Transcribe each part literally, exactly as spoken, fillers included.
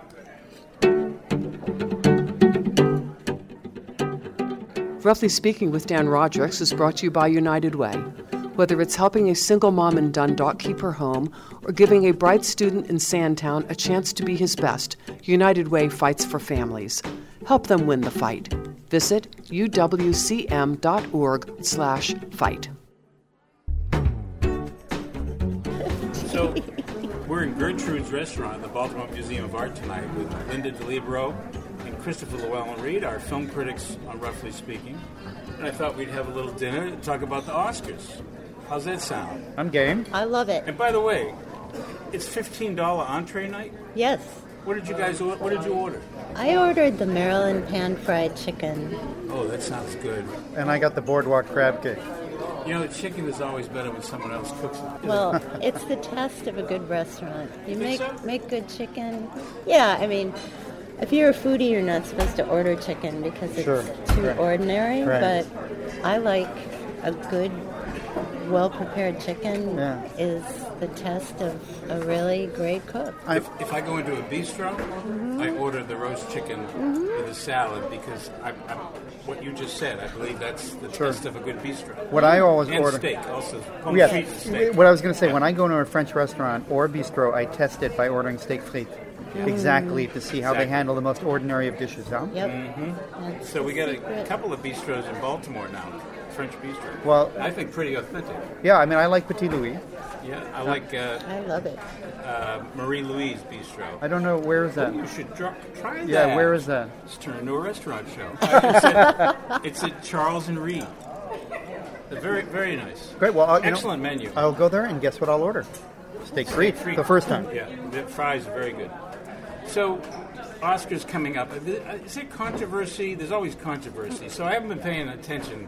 Roughly Speaking with Dan Rodricks is brought to you by United Way. Whether it's helping a single mom in Dundalk keep her home or giving a bright student in Sandtown a chance to be his best, United Way fights for families. Help them win the fight. Visit uwcm.org slash fight. So, we're in Gertrude's Restaurant at the Baltimore Museum of Art tonight with Linda DeLibero and Christopher Llewellyn-Reed, our film critics on Roughly Speaking. And I thought we'd have a little dinner and talk about the Oscars. How's that sound? I'm game. I love it. And by the way, it's fifteen dollars entree night? Yes. What did you guys order? What did you order? I ordered the Maryland pan-fried chicken. Oh, that sounds good. And I got the boardwalk crab cake. You know, the chicken is always better when someone else cooks it. Well, it's the test of a good restaurant. You make so? make good chicken. Yeah, I mean, if you're a foodie, you're not supposed to order chicken because it's Sure. too Right. ordinary. Right. But I like a good, well-prepared chicken Yeah. is the test of a really great cook. If, if I go into a bistro, mm-hmm. I order the roast chicken mm-hmm. with a salad because I, I, what you just said, I believe that's the Sure. test of a good bistro. What I always and order... steak also. Home Yeah, street steak. what I was going to say, when I go to a French restaurant or a bistro, I test it by ordering steak frites. Mm. Exactly, to see how Exactly. they handle the most ordinary of dishes, huh? Yep. Mm-hmm. So we got a couple of bistros in Baltimore now, French bistro. Well, I think pretty authentic. Yeah, I mean, I like Petit Louis. Yeah, I like uh, I love it. uh, Marie Louise Bistro. I don't know, where is that? Oh, you should dr- try that. Yeah, where is that? It's turned into a restaurant show. it's, at, it's at Charles and Reed. Very, very nice. Great, well, I'll, you excellent know, menu. I'll go there and guess what I'll order? Steak frites, Frites. the first time. Yeah, the fries are very good. So, Oscars coming up. Is there controversy? There's always controversy. So I haven't been paying attention.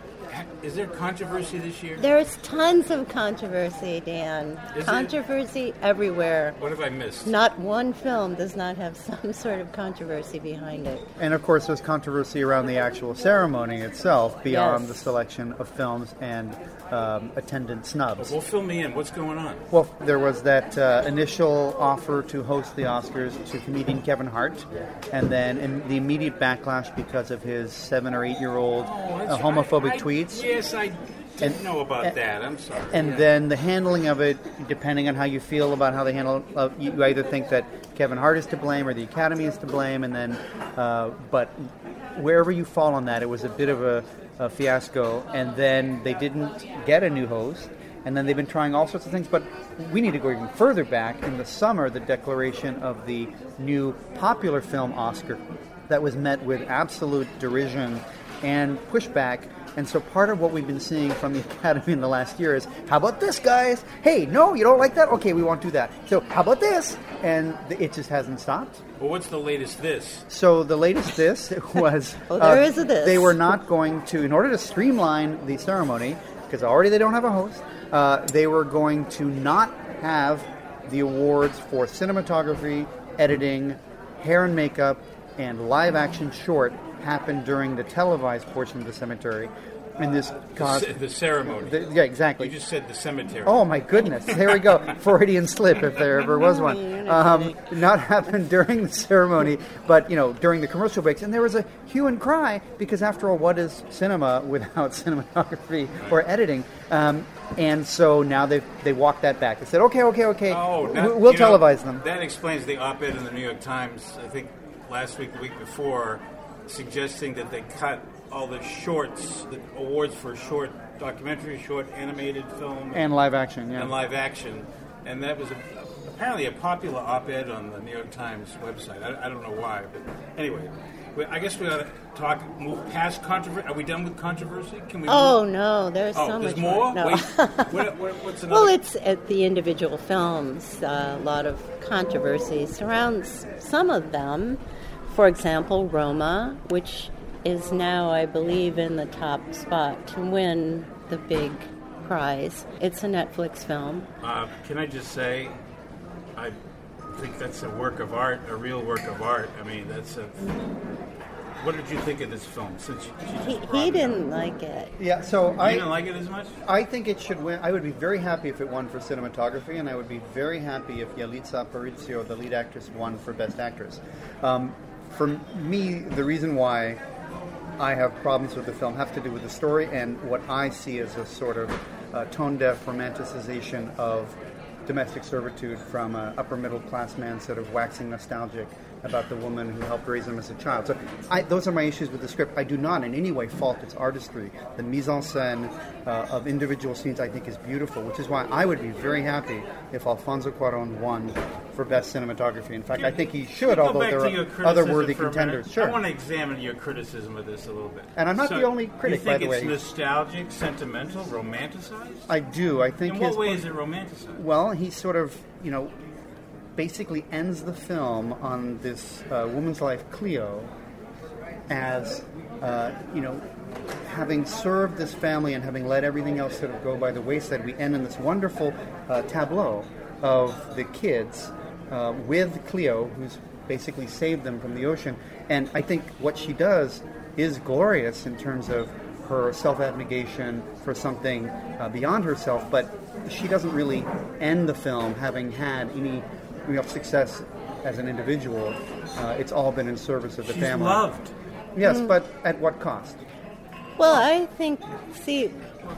Is there controversy this year? There's tons of controversy, Dan. Is controversy everywhere. What have I missed? Not one film does not have some sort of controversy behind it. And of course, there's controversy around the actual ceremony itself, beyond Yes. the selection of films and um, attendant snubs. Well, fill me in. What's going on? Well, there was that uh, initial offer to host the Oscars to comedian Kevin Hart, and then in the immediate backlash because of his seven or eight year old Oh, uh, that's homophobic right. I- tweets. Yes, I didn't And- know about and- that. I'm sorry. And Yeah. then the handling of it, depending on how you feel about how they handle it, uh, you either think that Kevin Hart is to blame or the Academy is to blame, and then, uh, but wherever you fall on that, it was a bit of a, a fiasco, and then they didn't get a new host, and then they've been trying all sorts of things, but we need to go even further back. In the summer, the declaration of the new popular film Oscar that was met with absolute derision and pushback. And so part of what we've been seeing from the Academy in the last year is, how about this, guys? Hey, no, you don't like that? Okay, we won't do that. So how about this? And it just hasn't stopped. Well, what's the latest this? So the latest this was... Oh, there is a this. They were not going to, in order to streamline the ceremony, because already they don't have a host, uh, they were going to not have the awards for cinematography, editing, hair and makeup, and live-action short happen during the televised portion of the cemetery. And this caused... The, the ceremony. The, yeah, exactly. You just said the cemetery. Oh, my goodness. There we go. Freudian slip, if there ever was one. Um, not happened during the ceremony, but, you know, during the commercial breaks. And there was a hue and cry, because after all, what is cinema without cinematography or editing? Um, and so now they they walked that back. They said, okay, okay, okay, Oh, that, we'll you know, televise them. That explains the op-ed in the New York Times, I think last week, the week before, suggesting that they cut all the shorts, the awards for short documentary, short animated film, And live action, yeah. and live action, and that was a, apparently a popular op-ed on the New York Times website. I, I don't know why, but anyway, we, I guess we ought to talk, move past controversy. Are we done with controversy? Can we? Oh, move? no, there's Oh, so there's much more. No. Wait, what, what, what's another? Well, it's at the individual films. Uh, a lot of controversy surrounds some of them. For example, Roma, which is now, I believe, in the top spot to win the big prize. It's a Netflix film. Uh, can I just say, I think that's a work of art, a real work of art. I mean, that's a what did you think of this film? Since she, she just He, brought he it didn't up? like it. Yeah, so You I didn't like it as much? I think it should win. I would be very happy if it won for cinematography, and I would be very happy if Yalitza Aparicio, the lead actress, won for Best Actress. Um, for me, the reason why I have problems with the film have to do with the story and what I see as a sort of uh, tone-deaf romanticization of domestic servitude from an upper-middle-class man sort of waxing nostalgic about the woman who helped raise him as a child. So I, those are my issues with the script. I do not in any way fault its artistry. The mise-en-scène uh, of individual scenes I think is beautiful, which is why I would be very happy if Alfonso Cuarón won for Best Cinematography. In fact, I think he should, Go although back there to your are other criticism worthy for a contenders. minute. Sure. I want to examine your criticism of this a little bit. And I'm not So, the only critic, you by think the way. it's nostalgic, sentimental, romanticized? I do. I think In what his way is it romanticized? Well, he sort of, you know, basically ends the film on this uh, woman's life, Cleo, as, uh, you know, having served this family and having let everything else sort of go by the wayside, we end in this wonderful uh, tableau of the kids uh, with Cleo, who's basically saved them from the ocean. And I think what she does is glorious in terms of her self-abnegation for something uh, beyond herself, but she doesn't really end the film having had any real success as an individual. Uh, it's all been in service of the She's family. loved. Yes, but at what cost? Well, I think, see,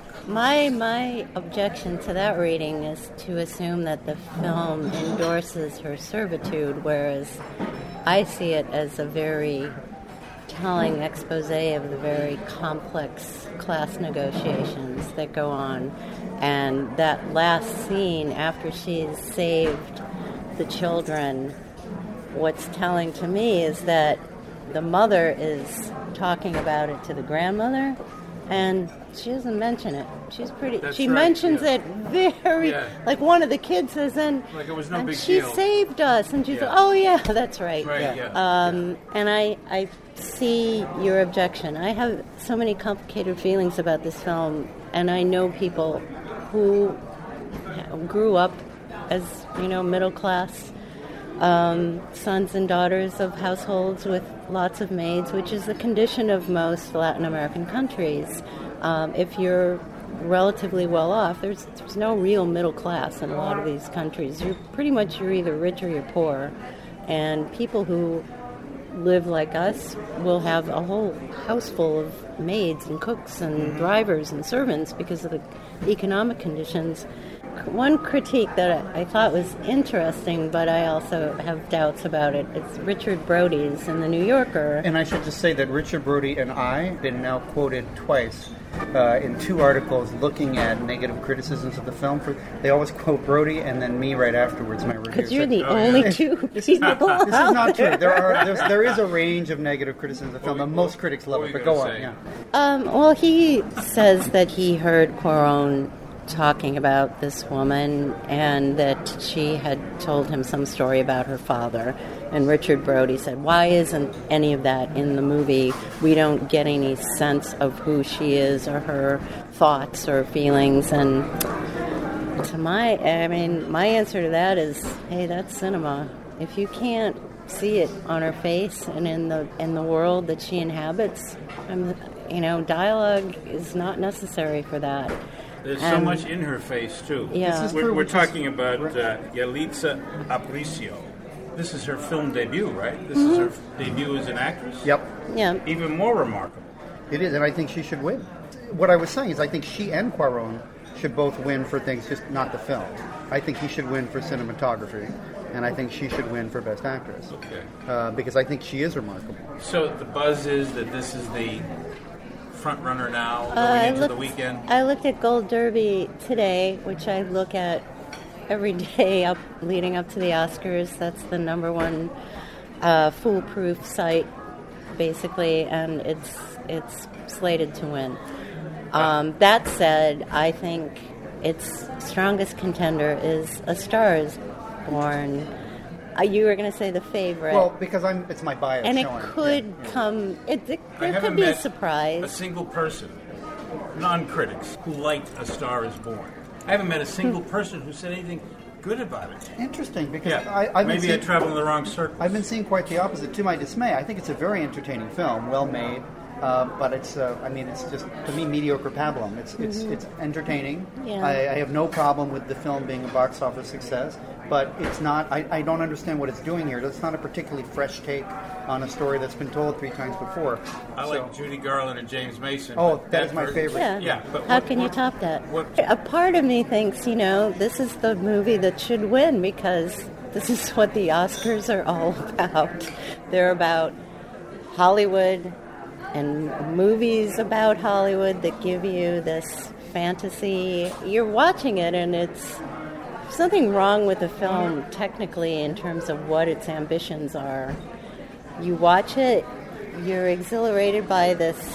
my my objection to that reading is to assume that the film endorses her servitude, whereas I see it as a very telling expose of the very complex class negotiations that go on. And that last scene, after she's saved the children, what's telling to me is that the mother is talking about it to the grandmother, and she doesn't mention it. She's pretty. That's she right, mentions yeah. it very, Yeah. like one of the kids says, and, Like it was no and big she deal. saved us, and she's Yeah. like, oh yeah, that's right. Right, Yeah. yeah. Um, and I, I see your objection. I have so many complicated feelings about this film, and I know people who grew up as, you know, middle class um, sons and daughters of households with lots of maids, which is the condition of most Latin American countries. Um, if you're relatively well off, there's there's no real middle class in a lot of these countries. You're pretty much you're either rich or you're poor, and people who live like us will have a whole house full of maids and cooks and drivers and servants because of the economic conditions. One critique that I thought was interesting, but I also have doubts about it, it's Richard Brody's in The New Yorker. And I should just say that Richard Brody and I have been now quoted twice uh, in two articles looking at negative criticisms of the film. For They always quote Brody and then me right afterwards, my review. Because you're So- the Oh, yeah. only two people This is out not there. true. There are there's, there is a range of negative criticisms of the film, What and were- most critics love what it. were But you go on, gonna say? yeah. Um, well, he says that he heard Cuarón talking about this woman and that she had told him some story about her father. And Richard Brody said, why isn't any of that in the movie? We don't get any sense of who she is or her thoughts or feelings. And to my, I mean, my answer to that is, hey, that's cinema. If you can't see it on her face and in the in the world that she inhabits, I'm, you know, dialogue is not necessary for that. There's so And- much in her face, too. Yeah. This is We're, true, we're which is- talking about uh, Yalitza Aparicio. This is her film debut, right? This is her f- debut as an actress? Yep, Yeah. Even more remarkable. it is, and I think she should win. What I was saying is I think she and Cuarón should both win for things, just not the film. I think he should win for cinematography, and I think she should win for Best Actress. Okay. Uh, because I think she is remarkable. So the buzz is that this is the front runner now going Uh, I into looked, the weekend? I looked at Gold Derby today, which I look at every day up leading up to the Oscars. That's the number one uh, foolproof site, basically, and it's it's slated to win. Um, that said, I think its strongest contender is A Star Is Born. Uh, you were going to say The Favorite. Well, because I'm, it's my bias. and it showing. could Yeah, yeah. come. It, it, I there haven't could be a met surprise. a single person, non-critics, who liked A Star Is Born. I haven't met a single person who said anything good about it. Interesting, because Yeah, I, I've maybe been I seeing, travel in the wrong circle. I've been seeing quite the opposite. To my dismay, I think it's a very entertaining film, well made. Uh, but it's, uh, I mean, it's just, to me, mediocre pablum. It's it's Mm-hmm. it's entertaining. Yeah. I, I have no problem with the film being a box office success, but it's not, I, I don't understand what it's doing here. It's not a particularly fresh take on a story that's been told three times before. I So- like Judy Garland and James Mason. Oh, but that is my ver- favorite. Yeah. Yeah, but How what- can you what- top that? what- A part of me thinks, you know, this is the movie that should win because this is what the Oscars are all about. They're about Hollywood and movies about Hollywood that give you this fantasy. You're watching it and it's something wrong with the film technically in terms of what its ambitions are. You watch it, you're exhilarated by this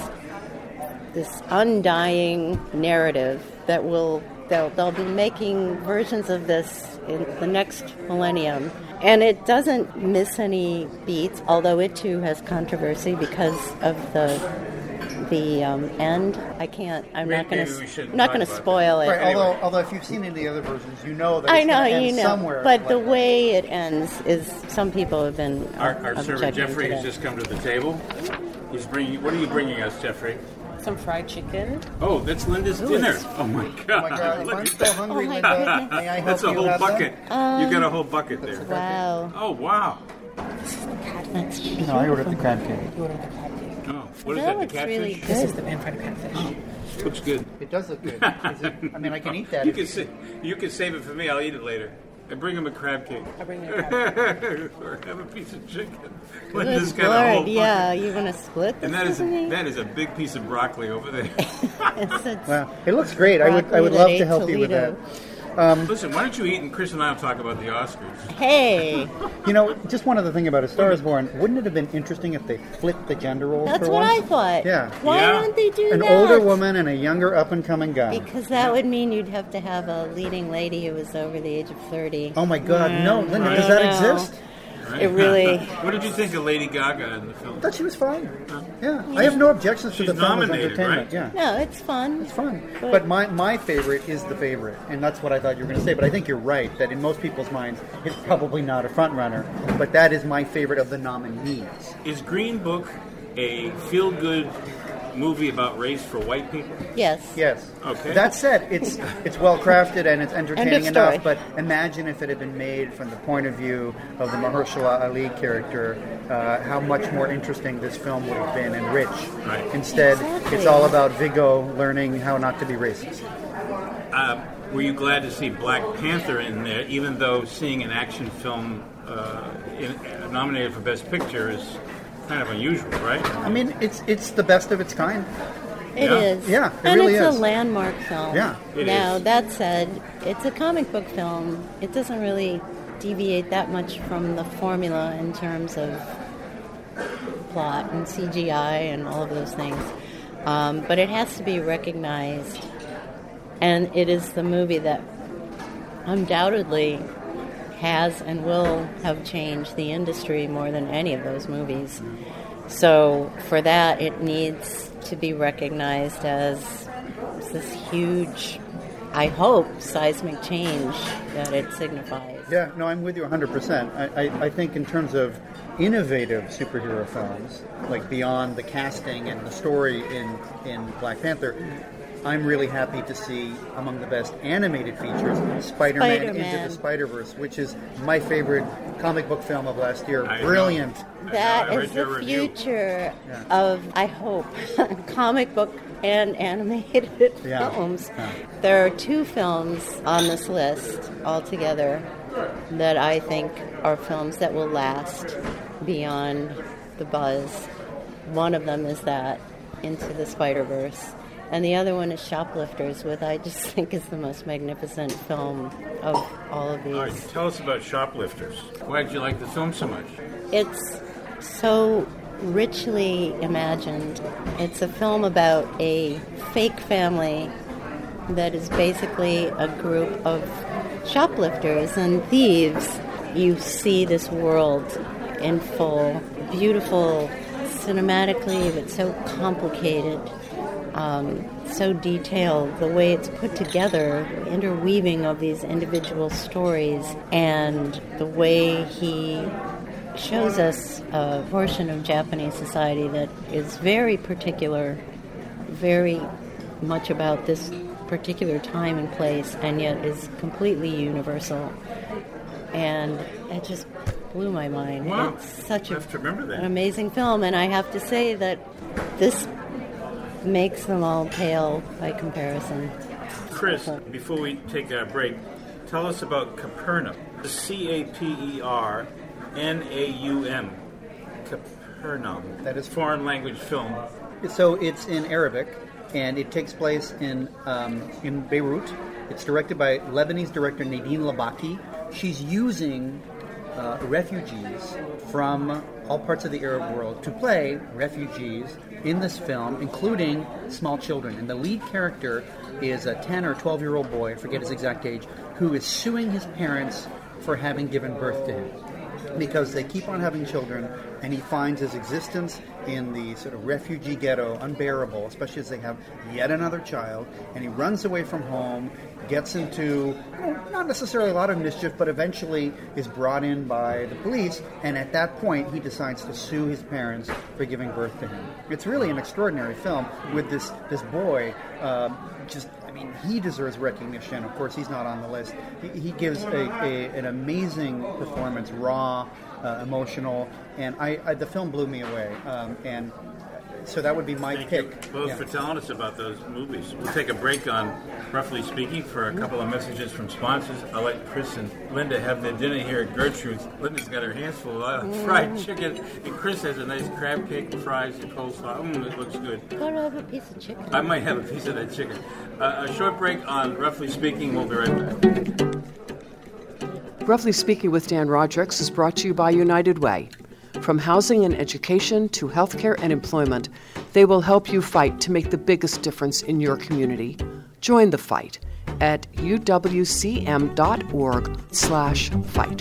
this undying narrative that will they'll, they'll be making versions of this in the next millennium, and it doesn't miss any beats, although it too has controversy because of the the um, end. I can't I'm Maybe not going we shouldn't to not talk going to about spoil it. Right, Anyway. although, although if you've seen any of the other versions, you know that I it's know, going to end you know, somewhere. but the like way it ends is some people have been Our, our server objecting Jeffrey to has that. just come to the table. He's bringing. What are you bringing us, Jeffrey? Some fried chicken. Oh, that's Linda's dinner. Oh my God! Oh my God, if Look I'm at still that. hungry, Oh my Linda, goodness. may I help That's a you whole have bucket. that? you got a whole bucket there. Wow. Oh wow! That's No, I ordered the crab cake. You ordered the crab cake. Oh, what is That that? The looks catfish? really This is good. the pan-fried catfish. Looks good. It does look good. Is it, I mean, I can eat that. You if can sa- you can save it for me. I'll eat it later. And bring him a crab cake. I'll bring you a crab cake. Or have a piece of chicken. Good Linda's got a whole Lord, yeah, bucket. you want to split this And that is with me? that is a big piece of broccoli over there. It's- it's- Wow, it looks great. I would, I would Broccoli love that to ate help you with that. Toledo. Listen, why don't you eat and Chris and I will talk about the Oscars? Hey, You know, just one other thing about A Star Is Born. Wouldn't it have been interesting if they flipped the gender roles that's for what I once? thought. Yeah. Why Yeah. don't they do An that? older woman and a younger up-and-coming guy. Because that would mean you'd have to have a leading lady who was over the age of thirty. Oh my God, no, Linda, Right. does that I know. exist? It really... What did you think of Lady Gaga in the film? I thought she was fine. Yeah, I have no objections to She's the film as nominated, entertainment. right? Yeah. No, it's fun. It's fun. But- But my, my favorite is the favorite, and that's what I thought you were going to say. But I think you're right, that in most people's minds, it's probably not a front runner. But that is my favorite of the nominees. Is Green Book a feel-good movie about race for white people? Yes. Yes. Okay. That said, it's it's well crafted and it's entertaining End of story. enough. But imagine if it had been made from the point of view of the Mahershala Ali character, uh, how much more interesting this film would have been and rich. Right. Instead, Exactly. it's all about Viggo learning how not to be racist. Uh, were you glad to see Black Panther in there, even though seeing an action film uh, in, uh, nominated for Best Picture is kind of unusual, right? I mean, it's it's the best of its kind. It Yeah. is. Yeah, it and really it's is. a landmark film. Yeah. It now, is. that said, it's a comic book film. It doesn't really deviate that much from the formula in terms of plot and C G I and all of those things. Um, but it has to be recognized. And it is the movie that undoubtedly has and will have changed the industry more than any of those movies. So for that, it needs to be recognized as this huge, I hope, seismic change that it signifies. Yeah, no, I'm with you one hundred percent. I, I, I think in terms of innovative superhero films, like beyond the casting and the story in, in Black Panther, I'm really happy to see among the best animated features Spider-Man, Into Spider-Man. the Spider-Verse, which is my favorite comic book film of last year. I know. Brilliant. That I know, I is read your the review. future Yeah. of, I hope, comic book and animated Yeah. films. Yeah. There are two films on this list altogether that I think are films that will last beyond the buzz. One of them is that, Into the Spider-Verse. And the other one is Shoplifters, which I just think is the most magnificent film of all of these. All right, tell us about Shoplifters. Why did you like the film so much? It's so richly imagined. It's a film about a fake family that is basically a group of shoplifters and thieves. You see this world in full, beautiful cinematically, but so complicated. um, so detailed, the way it's put together, the interweaving of these individual stories, and the way he shows us a portion of Japanese society that is very particular, very much about this particular time and place, and yet is completely universal. And it just blew my mind. Wow. It's such a, I have to remember that. an amazing film, and I have to say that this makes them all pale by comparison. Chris, before we take our break, tell us about Capernaum. C A P E R N A U M. Capernaum. That is- foreign language film. So it's in Arabic, and it takes place in um, in Beirut. It's directed by Lebanese director Nadine Labaki. She's using uh, refugees from all parts of the Arab world to play refugees in this film, including small children. And the lead character is a ten or twelve-year-old boy, I forget his exact age, who is suing his parents for having given birth to him, because they keep on having children, and he finds his existence in the sort of refugee ghetto unbearable, especially as they have yet another child, and he runs away from home, gets into, well, not necessarily a lot of mischief, but eventually is brought in by the police, and at that point he decides to sue his parents for giving birth to him. It's really an extraordinary film with this, this boy um, just... I mean, he deserves recognition. Of course, he's not on the list. He, he gives a, a, an amazing performance, raw, uh, emotional, and I, I the film blew me away. Um, and so that would be my Thank pick. you both Yeah. for telling us about those movies. We'll take a break on Roughly Speaking for a couple of messages from sponsors. I'll let Chris and Linda have their dinner here at Gertrude's. Linda's got her hands full of fried chicken, and Chris has a nice crab cake and fries and coleslaw. Mm, it looks good. Gotta have a piece of chicken. I might have a piece of that chicken. Uh, a short break on Roughly Speaking. We'll be right back. Roughly Speaking with Dan Rodricks is brought to you by United Way. From housing and education to healthcare and employment, they will help you fight to make the biggest difference in your community. Join the fight at uwcm.org slash fight.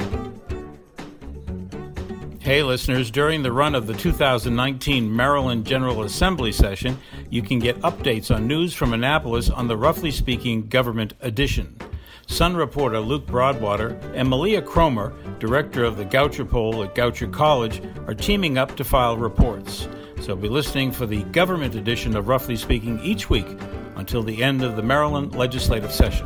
Hey listeners, during the run of the two thousand nineteen Maryland General Assembly session, you can get updates on news from Annapolis on the Roughly Speaking Government Edition. Sun reporter Luke Broadwater and Malia Cromer, director of the Goucher Poll at Goucher College, are teaming up to file reports. So be listening for the Government Edition of Roughly Speaking each week until the end of the Maryland legislative session.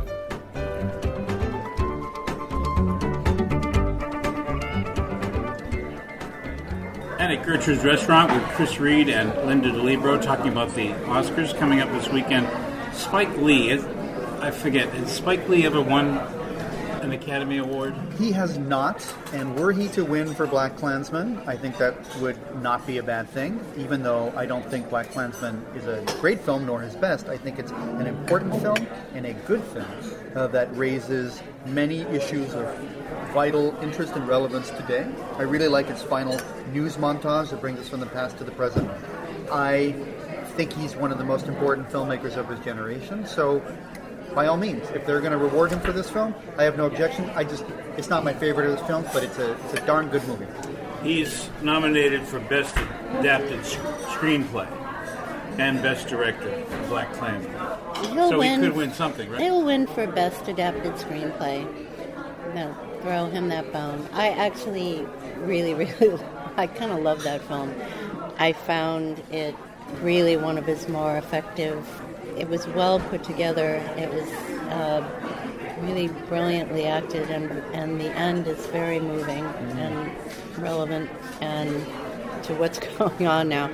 And at Gertrude's Restaurant with Chris Reed and Linda DeLibero talking about the Oscars coming up this weekend. Spike Lee, is, I forget, has Spike Lee ever won an Academy Award? He has not, and were he to win for BlacKkKlansman, I think that would not be a bad thing, even though I don't think BlacKkKlansman is a great film, nor his best. I think it's an important film and a good film uh, that raises many issues of vital interest and relevance today. I really like its final news montage that brings us from the past to the present. I think he's one of the most important filmmakers of his generation, so by all means, if they're going to reward him for this film, I have no objection. I just, it's not my favorite of his films, but it's a, it's a darn good movie. He's nominated for Best Adapted Sc- Screenplay and Best Director for BlacKkKlansman. He'll So win, he could win something, right? He'll win for Best Adapted Screenplay. No, throw him that bone. I actually really, really, I kind of love that film. I found it really one of his more effective. It was well put together. It was uh, really brilliantly acted, and and the end is very moving and relevant and to what's going on now.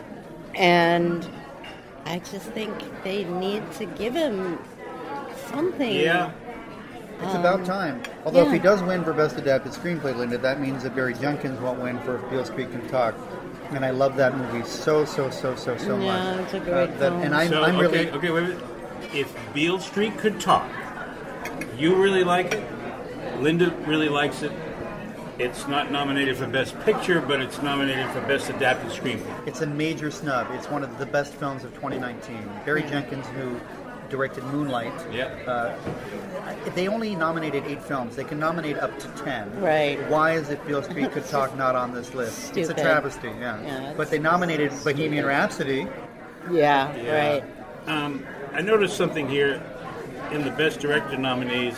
And I just think they need to give him something. Yeah. It's about time. Although yeah. if he does win for Best Adapted Screenplay, Linda, that means that Barry Jenkins won't win for If Beale Street Can Talk. And I love that movie so, so, so, so, so much. Yeah, it's a great that, film. And I'm, So, I'm really... okay, okay, wait a minute. If Beale Street Could Talk, you really like it, Linda really likes it, it's not nominated for Best Picture, but it's nominated for Best Adapted Screenplay. It's a major snub. It's one of the best films of twenty nineteen. Barry Jenkins, who directed Moonlight, Yeah. uh, they only nominated eight films. They can nominate up to ten. Right. Why is If Beale Street Could Talk not on this list? It's a Stupid. travesty, yeah. Yeah, but it's they nominated Bohemian Rhapsody. Yeah, Yeah. right. Um, I noticed something here in the Best Director nominees.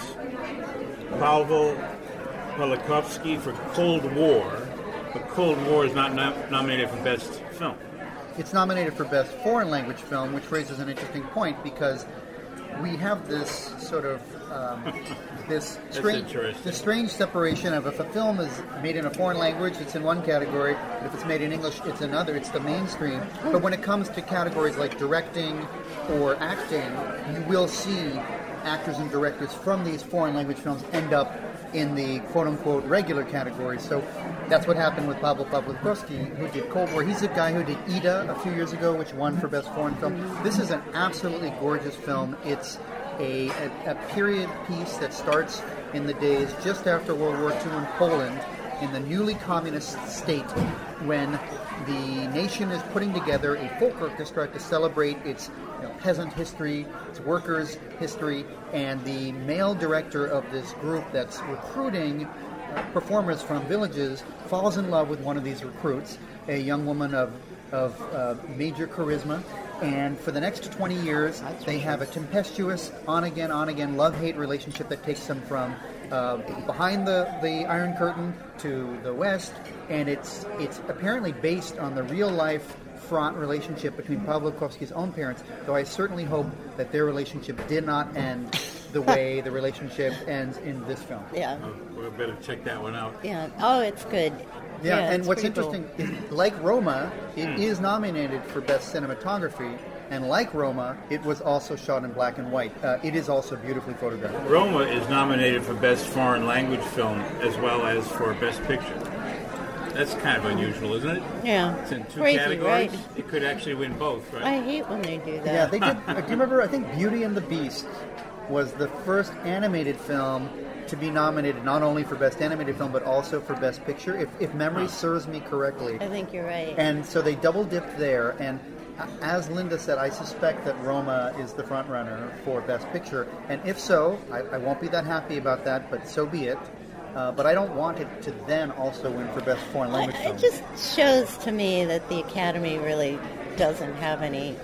Pavel Pawlikowski for Cold War, but Cold War is not nom- nominated for Best Film. It's nominated for Best Foreign Language Film, which raises an interesting point because we have this sort of um, this strange, interesting. this strange separation of if a film is made in a foreign language, it's in one category, but if it's made in English, it's another. It's the mainstream. But when it comes to categories like directing or acting, you will see actors and directors from these foreign language films end up in the quote-unquote regular category. So that's what happened with Pavel Pawlikowski, who did Cold War. He's the guy who did Ida a few years ago, which won for Best Foreign Film. This is an absolutely gorgeous film. It's a, a, a period piece that starts in the days just after World War Two in Poland, in the newly communist state, when the nation is putting together a folk orchestra to celebrate its you know, peasant history, its workers' history, and the male director of this group that's recruiting uh, performers from villages falls in love with one of these recruits, a young woman of, of uh, major charisma, and for the next twenty years, they have a tempestuous, on-again, on-again, love-hate relationship that takes them from uh, behind the, the Iron Curtain to the West, and it's it's apparently based on the real-life fraught relationship between Pawlikowski's own parents, though I certainly hope that their relationship did not end the way the relationship ends in this film. Yeah. Oh, we better check that one out. Yeah. Oh, it's good. Yeah, and it's what's pretty cool. interesting is, like Roma, it Mm. is nominated for Best Cinematography, and like Roma, it was also shot in black and white. Uh, it is also beautifully photographed. Roma is nominated for Best Foreign Language Film as well as for Best Picture. That's kind of unusual, isn't it? Yeah. It's in two Crazy, categories. right? It could actually win both, right? I hate when they do that. Yeah, they did. Do you remember? I think Beauty and the Beast was the first animated film to be nominated not only for Best Animated Film but also for Best Picture, if, if memory serves me correctly. I think you're right. And so they double dipped there. And as Linda said, I suspect that Roma is the front runner for Best Picture. And if so, I, I won't be that happy about that, but so be it. Uh, but I don't want it to then also win for Best Foreign Language Film. It just shows to me that the Academy really doesn't have any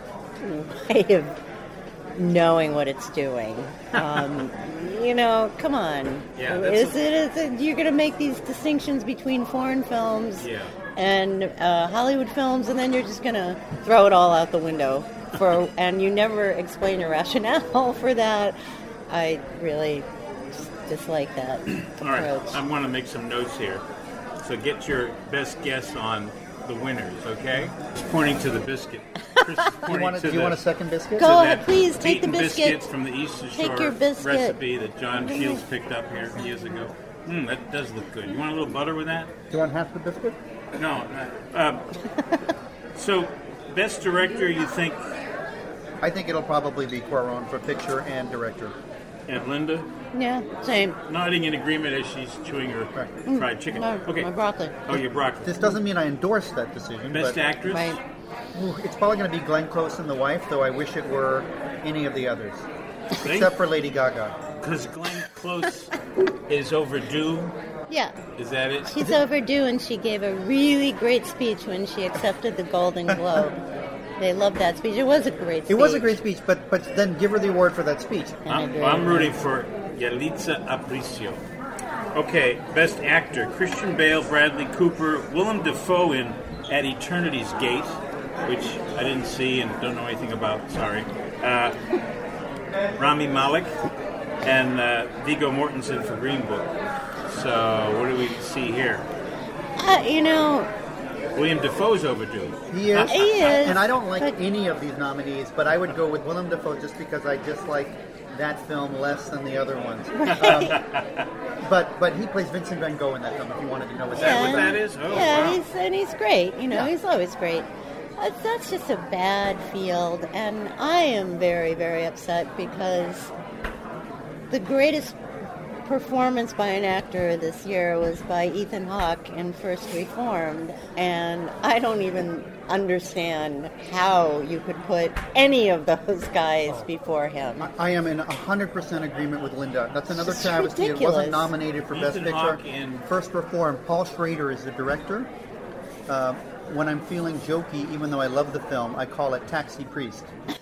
way of knowing what it's doing. Um, you know, come on. Yeah, is that's a- it, is it? You're going to make these distinctions between foreign films Yeah. and uh, Hollywood films, and then you're just going to throw it all out the window. For and you never explain your rationale for that. I really just dislike that All right, approach. I want to make some notes here. So get your best guess on the winners, okay? He's pointing to the biscuit. Chris is Do you, pointing want a, to do you the, want a second biscuit? Go to ahead, that please, take the beaten biscuit. biscuits from the Eastern Take Shore your biscuit. recipe that John Shields picked up here years ago. Mm, that does look good. You want a little butter with that? Do you want half the biscuit? No. Uh, so, best director, you think, I think it'll probably be Cuarón for picture and director. and Linda? Yeah, same. Nodding in agreement as she's chewing her Right. fried chicken. No, Okay. my broccoli. Oh, your broccoli. This doesn't mean I endorse that decision. Best but actress? Right. Ooh, it's probably going to be Glenn Close and the wife, though I wish it were any of the others. See? Except for Lady Gaga. Because Glenn Close is overdue. Yeah. Is that it? She's overdue, and she gave a really great speech when she accepted the Golden Globe. They loved that speech. It was a great speech. It was a great speech, but but then give her the award for that speech. I'm, agree. I'm rooting for Yalitza Aparicio. Okay, best actor: Christian Bale, Bradley Cooper, Willem Dafoe in At Eternity's Gate, which I didn't see and don't know anything about. Sorry. Uh, Rami Malek and uh, Viggo Mortensen for Green Book. So what do we see here? Uh, you know, William Dafoe's overdue. He is. He is, And I don't like but- any of these nominees, but I would go with Willem Dafoe just because I dislike that film less than the other ones. Um, but but he plays Vincent Van Gogh in that film, if you wanted to know what that that what was. that is? Oh, yeah, wow. he's and he's great. You know, Yeah. he's always great. Uh, that's just a bad field, and I am very, very upset because the greatest performance by an actor this year was by Ethan Hawke in First Reformed, and I don't even understand how you could put any of those guys before him. I am in one hundred percent agreement with Linda. That's another It's travesty. It ridiculous. wasn't nominated for Best Ethan Picture. Hawke in- First Reform. Paul Schrader is the director. Uh, when I'm feeling jokey, even though I love the film, I call it Taxi Priest.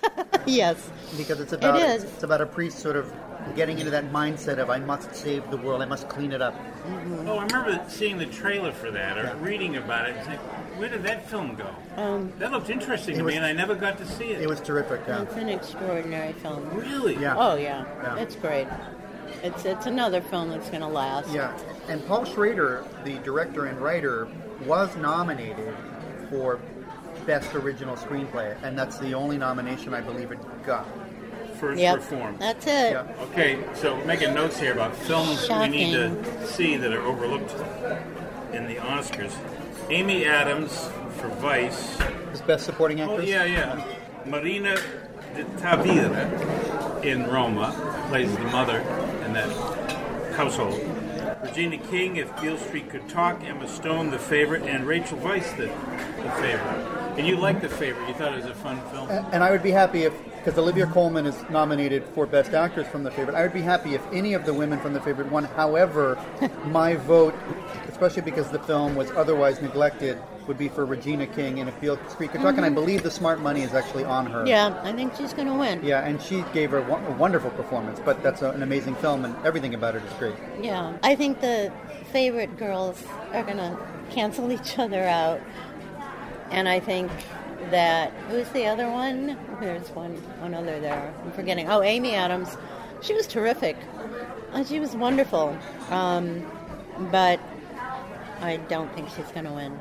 Yes. Because it's about It is. it's about a priest sort of getting into that mindset of I must save the world, I must clean it up. Oh, I remember seeing the trailer for that or Yeah. reading about it. It's like, where did that film go? Um, That looked interesting It to was- me, and I never got to see it. It was terrific. Yeah. It's an extraordinary film. really. Yeah. Oh yeah, Yeah. it's great. It's it's another film that's going to last. Yeah, and Paul Schrader, the director and writer, was nominated for Best Original Screenplay, and that's the only nomination I believe it got. First Yep. perform. That's it. Yeah. Okay, so making notes here about films we need to see that are overlooked in the Oscars. Amy Adams for Vice. His Best Supporting Oh, Actress? yeah, yeah. Marina de Tavira in Roma plays the mother in that household. Regina King, If Beale Street Could Talk, Emma Stone, The Favorite, and Rachel Weisz, The, the Favorite. And you liked The Favorite. You thought it was a fun film. And, and I would be happy if, because Olivia Colman is nominated for Best Actress from The Favorite, I would be happy if any of the women from The Favorite won. However, my vote, especially because the film was otherwise neglected, would be for Regina King and If Beale Street Could Talk, and I believe the smart money is actually on her. Yeah, I think she's going to win. Yeah, and she gave a, wo- a wonderful performance, but that's a, an amazing film, and everything about it is great. Yeah, I think the favorite girls are going to cancel each other out. And I think that, who's the other one? There's one one other there. I'm forgetting. Oh, Amy Adams. She was terrific. Uh, She was wonderful. Um, but I don't think she's going to win.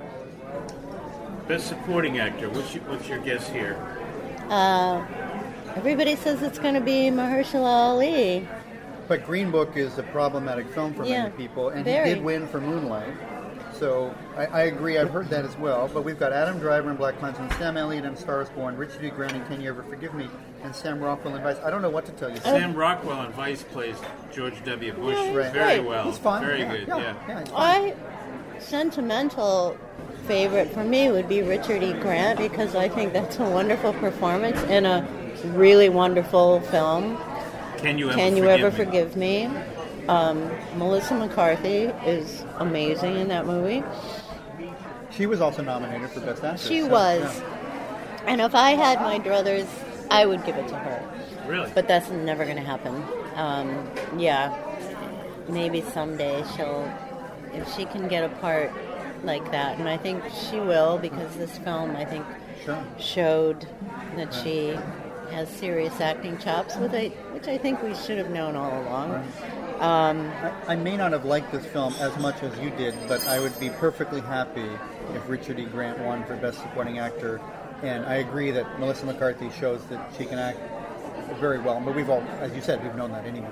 Best Supporting Actor. What's your, what's your guess here? Uh, everybody says it's going to be Mahershala Ali. But Green Book is a problematic film for Yeah, many people, and very. he did win for Moonlight. So I, I agree, I've heard that as well. But we've got Adam Driver in Black Klansman, Sam Elliott in Star is Born, Richard E. Grant in Can You Ever Forgive Me, and Sam Rockwell in Vice. I don't know what to tell you. Sam Rockwell in Vice plays George W. Bush Yeah, he's very great. well. He's fun. Very yeah, good, yeah. yeah. yeah, he's fun. I sentimental favorite for me would be Richard E. Grant because I think that's a wonderful performance in a really wonderful film. Can you ever Can you forgive ever me? forgive me? Um, Melissa McCarthy is amazing in that movie. She was also nominated for Best Actress. She so, was, yeah. and if I had my druthers, I would give it to her. Really? But that's never going to happen. Um, yeah, maybe someday she'll, if she can get a part like that, and I think she will because this film, I think, Sure. showed that she has serious acting chops, which I, which I think we should have known all along. Um, I, I may not have liked this film as much as you did, but I would be perfectly happy if Richard E. Grant won for Best Supporting Actor. And I agree that Melissa McCarthy shows that she can act very well. But we've all, as you said, we've known that anyway.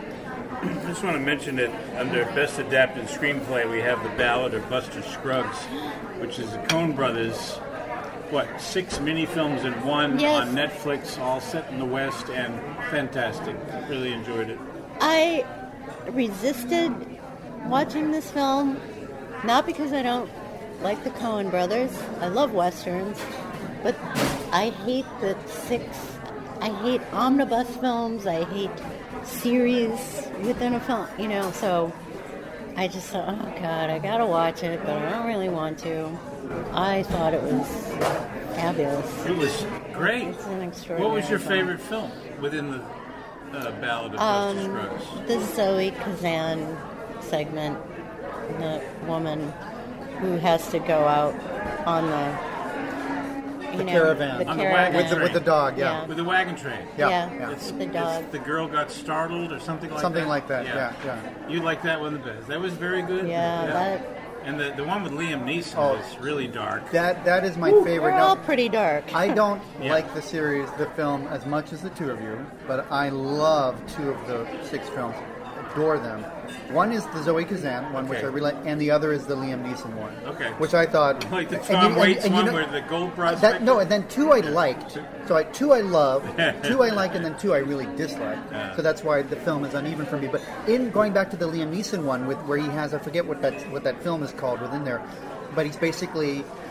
I just want to mention that under Best Adapted Screenplay, we have The Ballad of Buster Scruggs, which is the Coen Brothers, what, six mini-films in one Yes. on Netflix, all set in the West, and fantastic. Really enjoyed it. I resisted watching this film, not because I don't like the Coen brothers. I love westerns, but I hate the six. I hate omnibus films. I hate series within a film. You know, so I just thought, oh God, I gotta watch it, but I don't really want to. I thought it was fabulous. It was great. It's an extraordinary What was your film. favorite film within the uh, Ballad of Um, Buster Scruggs? the Zoe Kazan segment, the woman who has to go out on the, you The know, caravan. the On the caravan. wagon With the, train. with the dog, yeah. Yeah. With the wagon train. Yeah, Yeah. yeah. It's, The it's dog. the girl got startled or something like Something that. like that, yeah, yeah. You like that one the best. That was very good. Yeah, that- And the, the one with Liam Neeson Oh. was really dark. That That is my Ooh, favorite. We're all Now, pretty dark. I don't Yeah. like the series, the film, as much as the two of you, but I love two of the six films. Adore them. One is the Zoe Kazan one, which Okay. I really like, and the other is the Liam Neeson one. Okay. Which I thought... Like the and Tom you- and- Waits and you one know- where the gold prospect. That, no, and then two I liked. So I, two I love, two I like, and then two I really dislike. Yeah. So that's why the film is uneven for me. But in going back to the Liam Neeson one, with where he has, I forget what that what that film is called within there, but he's basically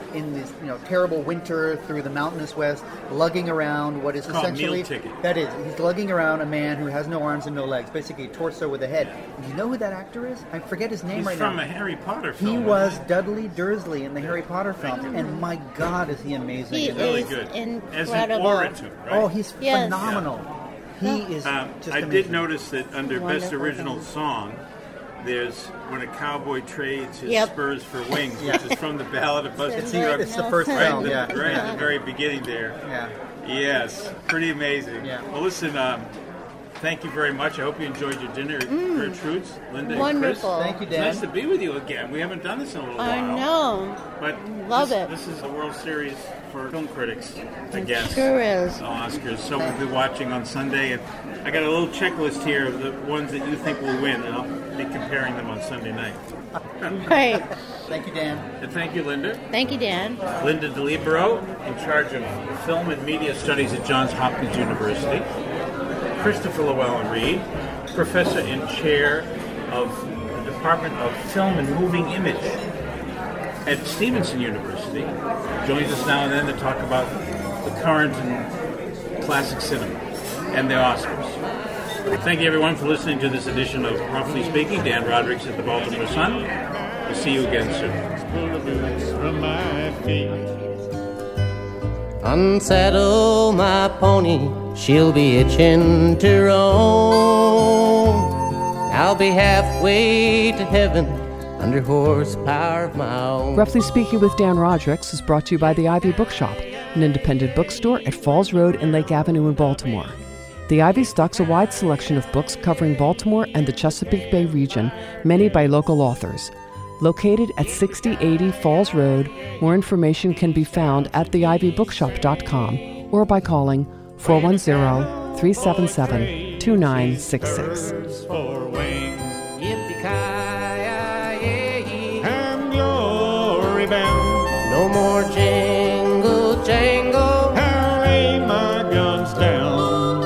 in this you know terrible winter through the mountainous west, lugging around what is It's called essentially Meal Ticket. that is he's lugging around a man who has no arms and no legs, basically a torso with a head. And you know who that actor is? I forget his name He's right from now. a Harry Potter film. He isn't was Dudley Dursley in the Harry Potter films, and my God, is he amazing! He in he? Really is good. As an incredible. orator, right? Oh, he's Yes. phenomenal. He is Um, just I amazing. did notice that under Best Wonderful Original film. Song, there's When a Cowboy Trades His Yep. Spurs for Wings, Yeah. which is from the Ballad of Buster It's, Scruggs. it's the first Right, film, the- yeah. right at the very beginning there. Yeah. Yes, pretty amazing. Yeah. Well, listen, um, thank you very much. I hope you enjoyed your dinner, Gertrude's, Linda and Wonderful. Chris. Thank you, It's Dan. nice to be with you again. We haven't done this in a little I while. know. But Love this, it. This is the World Series for film critics, I guess. Sure is. The Oscars. So we'll be watching on Sunday. And I got a little checklist here of the ones that you think will win, and I'll be comparing them on Sunday night. Right. Thank you, Dan. And thank you, Linda. Thank you, Dan. Linda DeLibero, in charge of Film and Media Studies at Johns Hopkins University. Christopher Llewellyn-Reid, Professor and Chair of the Department of Film and Moving Image at Stevenson University, joins us now and then to talk about the current and classic cinema and the Oscars. Thank you, everyone, for listening to this edition of Roughly Speaking. Dan Rodrigues at the Baltimore Sun. We'll see you again soon. From my feet. Unsaddle my pony, she'll be itching to roam. I'll be halfway to heaven under horsepower of my own. Roughly Speaking with Dan Rodrigues is brought to you by the Ivy Bookshop, an independent bookstore at Falls Road and Lake Avenue in Baltimore. The Ivy stocks a wide selection of books covering Baltimore and the Chesapeake Bay region, many by local authors. Located at sixty eighty Falls Road, more information can be found at the ivy bookshop dot com or by calling four one zero, three seven seven, two nine six six. Birds for wings Yippee-ki-yay, and glory bound. no more jingle jangle. I lay my guns down.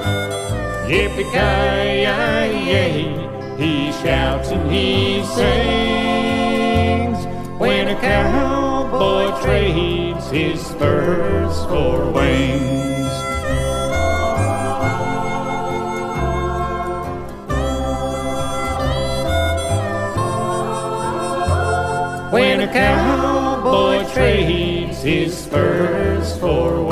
Yippee-ki-yay, he shouts and he sings when a cowboy trades his spurs for wings. When a cowboy trades his spurs for wings.